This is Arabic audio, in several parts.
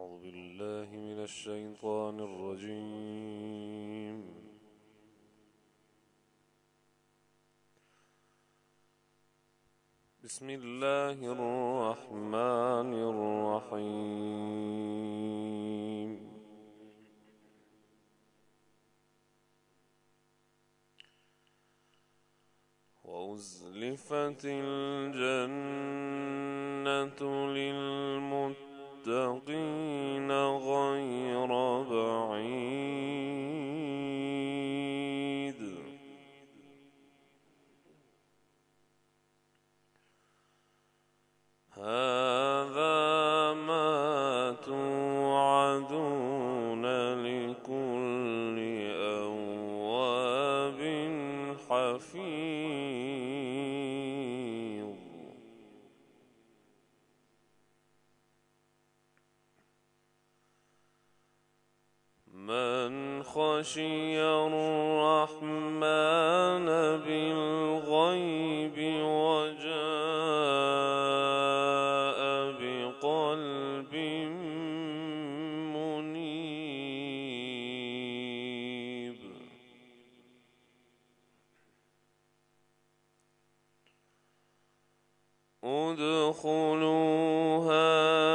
أعوذ بالله من الشيطان الرجيم. بسم الله الرحمن الرحيم. وأزلفت الجنة للمتقين غير بعيد. هذا ما توعدون لكل أواب حفيظ. من خشي الرحمن بالغيب وجاء بقلب منيب. ادخلوها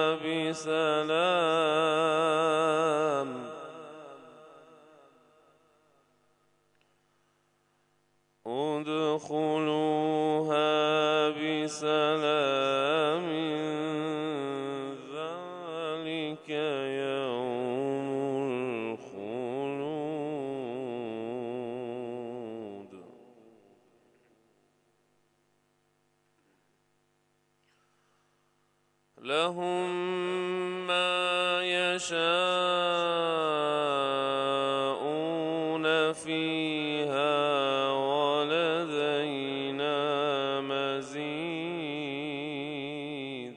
بسلام. ادخلوها بسلام. ذلك يوم الخلود. لهم ما يشاءون فيها ولدينا مزيد.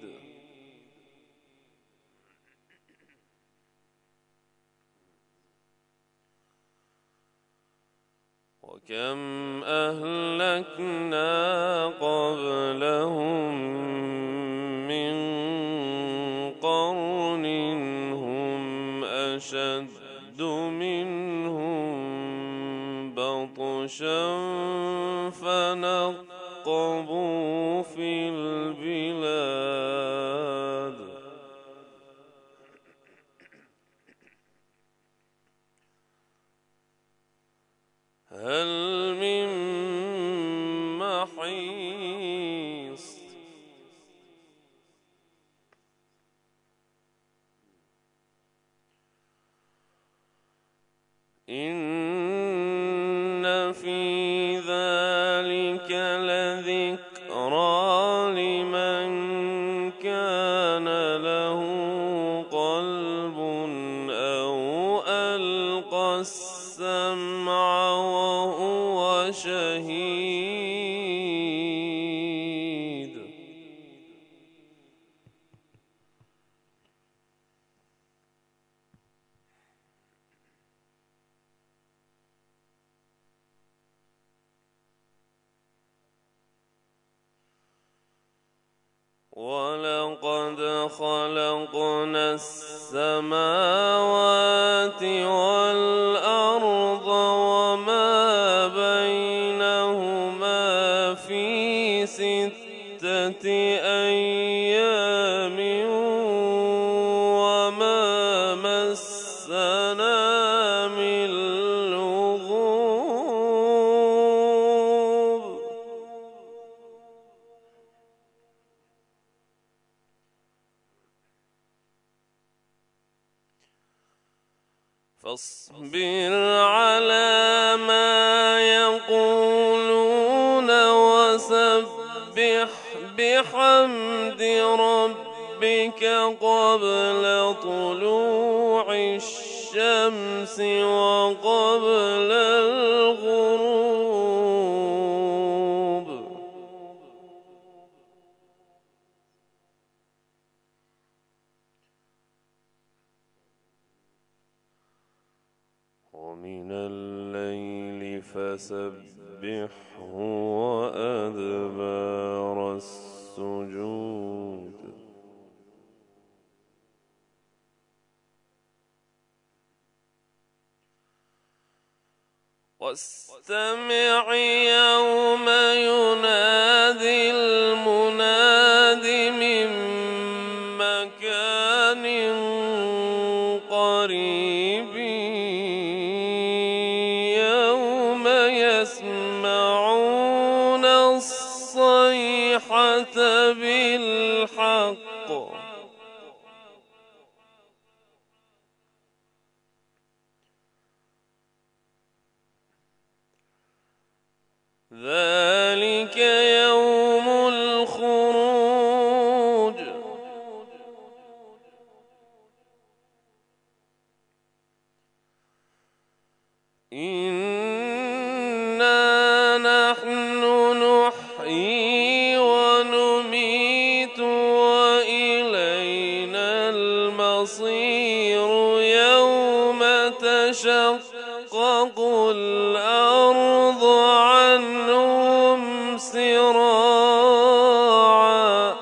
وكم أهلكنا قبلهم من قرن هم أشد منهم بطشا فنقبوا في البلاد. هل من محيص. إن في ذلك لذكرى لمن كان له قلب أو ألقى السمع وهو شهيد. ولقد خلقنا السماوات والأرض وما بينهما في 6 أيام وما مسنا من لغوب. فاصبر على ما يقولون وسبح بحمد ربك قبل طلوع الشمس وقبل الغروب. ومن الليل فسبحه وأدبار السجود. السجود. واستمع يوم ينادي المناد من مكان قريب يوم يسمعون الصيحة بالحق ذلك يوم الخروج إنا نحن نحيي ونميت وإلينا المصير يوم تشقق الأرض عنهم سراعا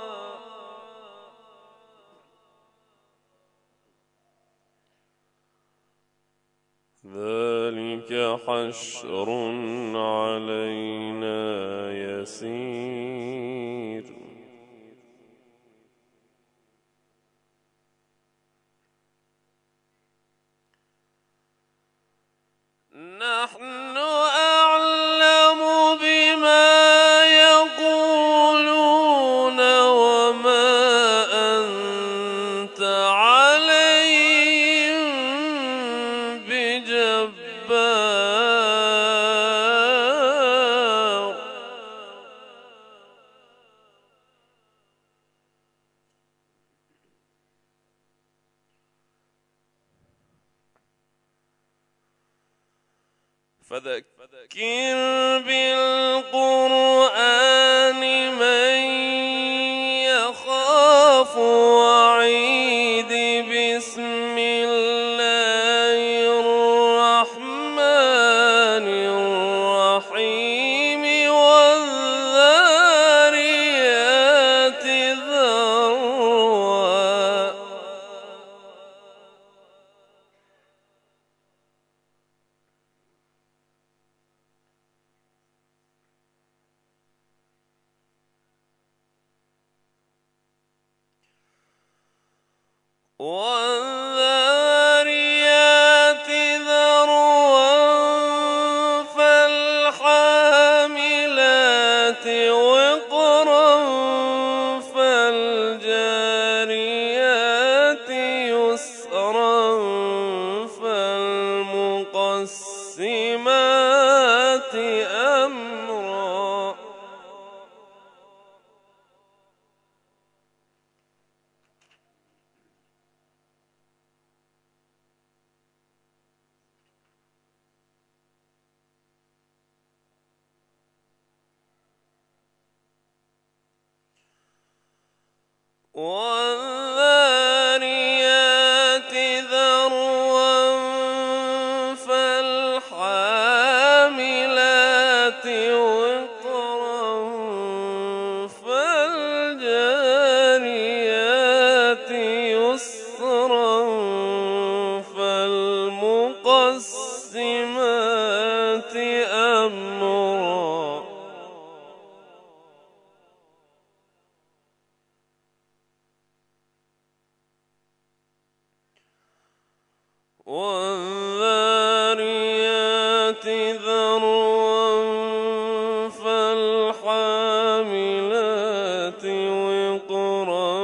ذلك حشر علينا يسير نحن أعلم بما يقولون وما أنت عليهم بجبار فذكر بالقرآن من يخاف وعيد بسم الله الرحمن الرحيم والذاريات ذروا والذاريات ذروا فالحاملات وقرا فالجاريات يسرا فالمقسمات أمرا والذاريات ذروا فالحاملات وقرا فالجاريات يسرا فالمقسمات أمرا والذاريات ذروا فالحاملات وقرا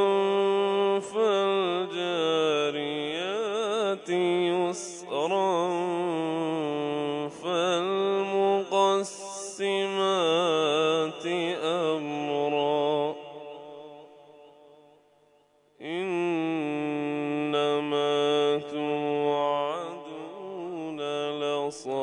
فالجاريات يسرا فالمقسمات أمرا إنما توعدون لصادق